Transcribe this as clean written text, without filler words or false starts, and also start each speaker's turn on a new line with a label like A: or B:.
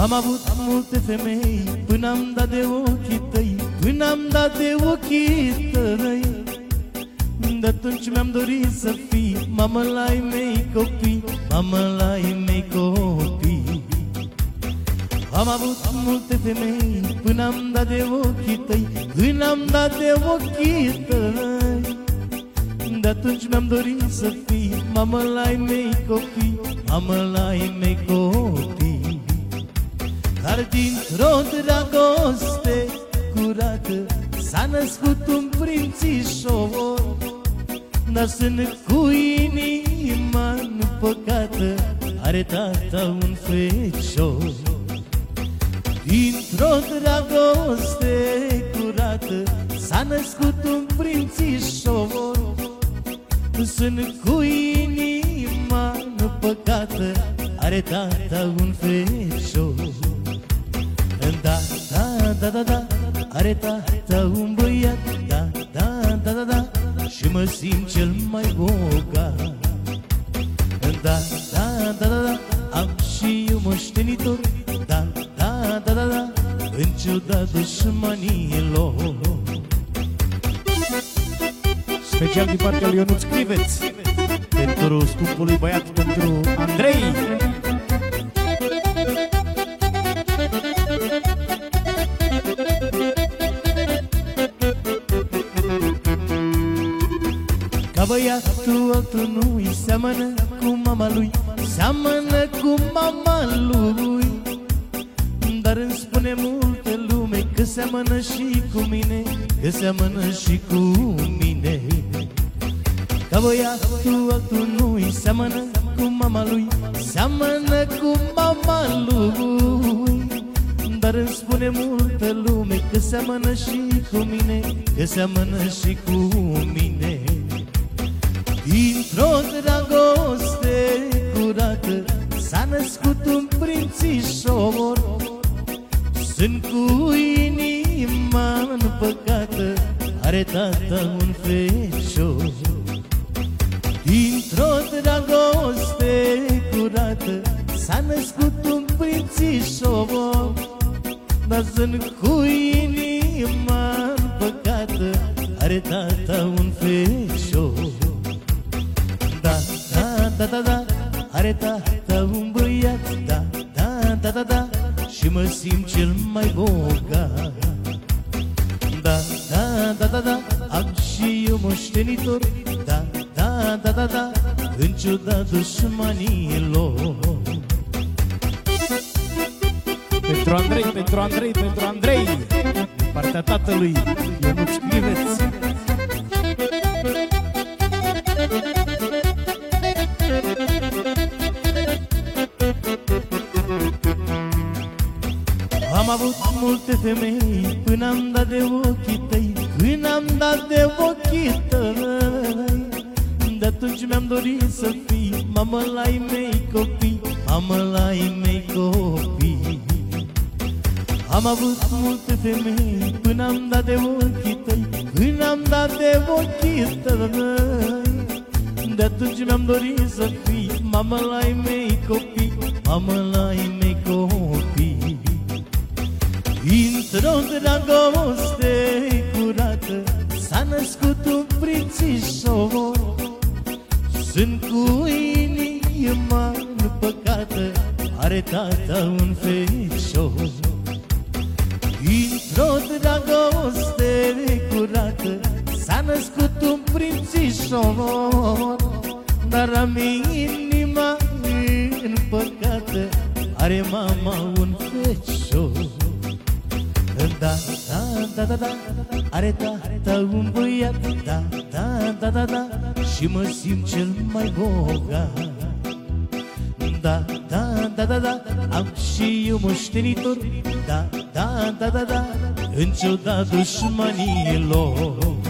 A: Am avut multe femei până am dat de ochii tăi, până am dat de ochii tăi. De atunci mi-am dorit să fii mamă la ai mei copii, mamă la ai mei copii. Am avut multe femei până am dat de ochii tăi, până am dat de ochii tăi. De atunci mi-am dorit să fii mamă la ai mei copii, mamă la ai mei copii. Dar dintr-o dragoste curată s-a născut un prințișor, dar sunt cu inima împăcată, are tata un fecior. Dintr-o dragoste curată s-a născut un prințișor, sunt cu inima împăcată, are tata un fecior. Da, da, da, da, da, are tata un băiat, da, da, da, da, da, și mă simt cel mai bogat. Da, da, da, da, da, am și eu moștenitor, da, da, da, da, da, în ciuda dușmanilor.
B: Special din partea lui Ionuț Criveț, pentru scumpului băiat, pentru Andrei.
A: Ca băiatul altul nu-i seamănă cu mama lui, seamănă cu mama lui. Dar îmi spune multă lume că seamănă și cu mine, că seamănă și cu mine. Ca băiatul altul nu-i seamănă cu mama lui, seamănă cu mama lui. Dar îmi spune multă lume că seamănă și cu mine, că seamănă și cu mine. Dintr-o dragoste curată s-a născut un prințișor, sunt cu inima împăcată, are tata un fecior. Dintr-o dragoste curată s-a născut un prințișor, dar sunt cu inima împăcată, are tata un fecior. Da, da, da, da, da, are tata un băiat, da, da, da, da, da, și mă simt cel mai bogat. Da, da, da, da, da, am și eu moștenitor, da, da, da, da, da, în ciuda dușmanilor.
B: Pentru Andrei, pentru Andrei, pentru Andrei, din partea tatălui Ionuț Criveț.
A: Am avut multe femei până am dat de ochii tăi, până am dat de ochii tăi. De atunci mi-am dorit să fii mamă la ai mei copii, mamă la ai mei copii. Am avut multe femei până am dat de ochii tăi, până am dat de ochii tăi. De atunci mi-am dorit să fii mamă la ai mei copii, mamă la ai mei copii. Dintr-o dragoste curată s-a născut un prințișor, sunt cu inima împăcată, are tata un fecior. Dintr-o dragoste curată s-a născut un prințișor, dar am inima împăcată, are mama un fecior. Da, da, da, da, da, are tata un băiat, da, da, da, da, da, și mă simt cel mai bogat. Da, da, da, da, da, am și eu moștenitor, da, da, da, da, da, în ciuda dușmanilor.